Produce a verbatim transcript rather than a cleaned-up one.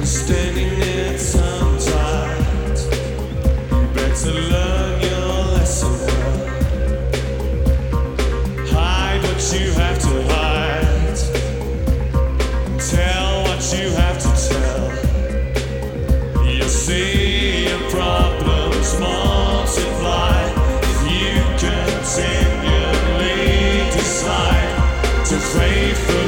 standing there tongue-tied. You better learn your lesson well. Hide what you have to hide. Tell what you have to tell. You see your problems multiply if you continually decide to faithfully